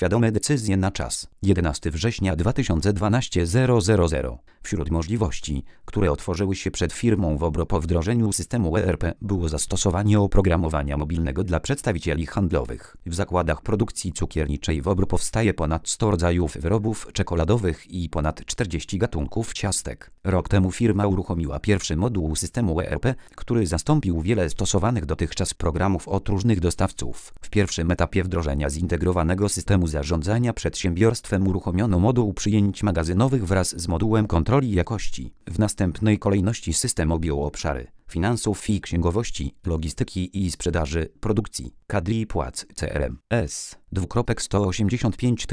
świadome decyzje na czas. 11 września 2012 000. Wśród możliwości, które otworzyły się przed firmą Wobro po wdrożeniu systemu ERP, było zastosowanie oprogramowania mobilnego dla przedstawicieli handlowych. W zakładach produkcji cukierniczej Wobro powstaje ponad 100 rodzajów wyrobów czekoladowych i ponad 40 gatunków ciastek. Rok temu firma uruchomiła pierwszy moduł systemu ERP, który zastąpił wiele stosowanych dotychczas programów od różnych dostawców. W pierwszym etapie wdrożenia zintegrowanego systemu zarządzania przedsiębiorstwem uruchomiono moduł przyjęć magazynowych wraz z modułem kontroli jakości. W następnej kolejności system objął obszary finansów i księgowości, logistyki i sprzedaży, produkcji, kadry i płac, CRM, S. 185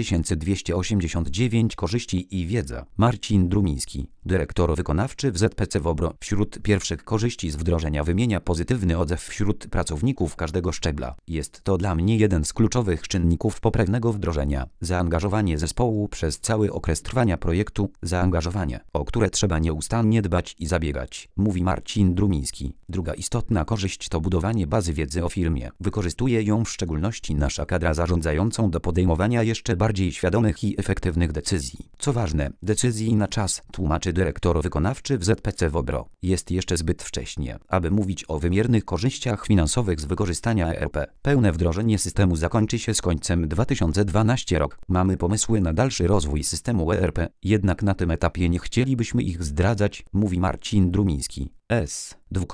289 korzyści i wiedza. Marcin Drumiński, dyrektor wykonawczy w ZPC Wobro. Wśród pierwszych korzyści z wdrożenia wymienia pozytywny odzew wśród pracowników każdego szczebla. Jest to dla mnie jeden z kluczowych czynników poprawnego wdrożenia. Zaangażowanie zespołu przez cały okres trwania projektu, zaangażowanie, o które trzeba nieustannie dbać i zabiegać, mówi Marcin Drumiński. Druga istotna korzyść to budowanie bazy wiedzy o firmie. Wykorzystuje ją w szczególności nasza kadra zarządzającą do podejmowania jeszcze bardziej świadomych i efektywnych decyzji. Co ważne, decyzji na czas, tłumaczy dyrektor wykonawczy w ZPC Wobro. Jest jeszcze zbyt wcześnie, aby mówić o wymiernych korzyściach finansowych z wykorzystania ERP. Pełne wdrożenie systemu zakończy się z końcem 2012 rok. Mamy pomysły na dalszy rozwój systemu ERP, jednak na tym etapie nie chcielibyśmy ich zdradzać, mówi Marcin Drumiński. S.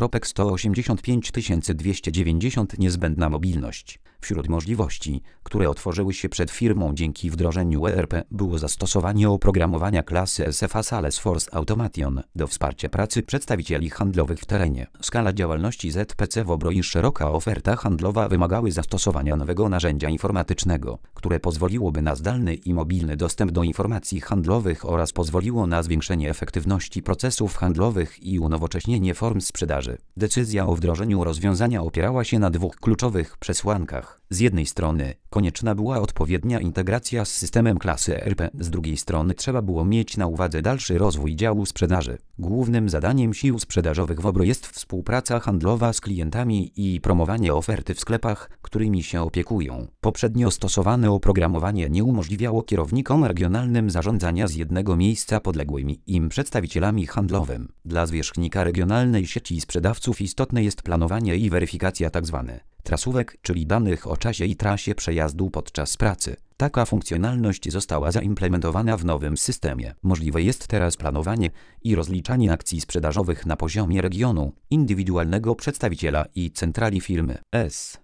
185 290 niezbędna mobilność. Wśród możliwości, które otworzyły się przed firmą dzięki wdrożeniu ERP, było zastosowanie oprogramowania klasy SFA Salesforce Automation do wsparcia pracy przedstawicieli handlowych w terenie. Skala działalności ZPC Wobro i szeroka oferta handlowa wymagały zastosowania nowego narzędzia informatycznego, które pozwoliłoby na zdalny i mobilny dostęp do informacji handlowych oraz pozwoliło na zwiększenie efektywności procesów handlowych i unowocześnienie form sprzedaży. Decyzja o wdrożeniu rozwiązania opierała się na dwóch kluczowych przesłankach. Z jednej strony konieczna była odpowiednia integracja z systemem klasy ERP, z drugiej strony trzeba było mieć na uwadze dalszy rozwój działu sprzedaży. Głównym zadaniem sił sprzedażowych Wobro jest współpraca handlowa z klientami i promowanie oferty w sklepach, którymi się opiekują. Poprzednio stosowane oprogramowanie nie umożliwiało kierownikom regionalnym zarządzania z jednego miejsca podległymi im przedstawicielami handlowym. Dla zwierzchnika regionalnej sieci sprzedawców istotne jest planowanie i weryfikacja tzw. trasówek, czyli danych o czasie i trasie przejazdu podczas pracy. Taka funkcjonalność została zaimplementowana w nowym systemie. Możliwe jest teraz planowanie i rozliczanie akcji sprzedażowych na poziomie regionu, indywidualnego przedstawiciela i centrali firmy. S.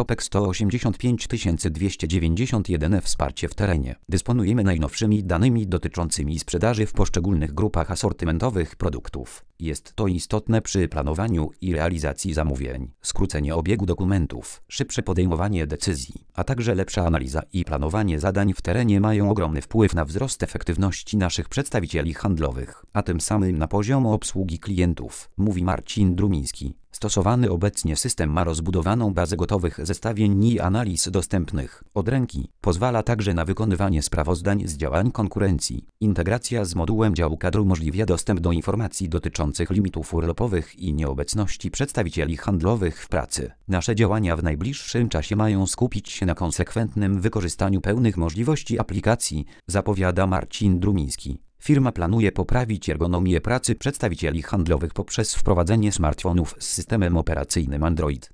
185 291 Wsparcie w terenie. Dysponujemy najnowszymi danymi dotyczącymi sprzedaży w poszczególnych grupach asortymentowych produktów. Jest to istotne przy planowaniu i realizacji zamówień. Skrócenie obiegu dokumentów, szybsze podejmowanie decyzji, a także lepsza analiza i planowanie zadań w terenie mają ogromny wpływ na wzrost efektywności naszych przedstawicieli handlowych, a tym samym na poziom obsługi klientów, mówi Marcin Drumiński. Stosowany obecnie system ma rozbudowaną bazę gotowych zestawień i analiz dostępnych od ręki. Pozwala także na wykonywanie sprawozdań z działań konkurencji. Integracja z modułem działu kadr umożliwia dostęp do informacji dotyczących limitów urlopowych i nieobecności przedstawicieli handlowych w pracy. Nasze działania w najbliższym czasie mają skupić się na konsekwentnym wykorzystaniu pełnych możliwości aplikacji, zapowiada Marcin Drumiński. Firma planuje poprawić ergonomię pracy przedstawicieli handlowych poprzez wprowadzenie smartfonów z systemem operacyjnym Android.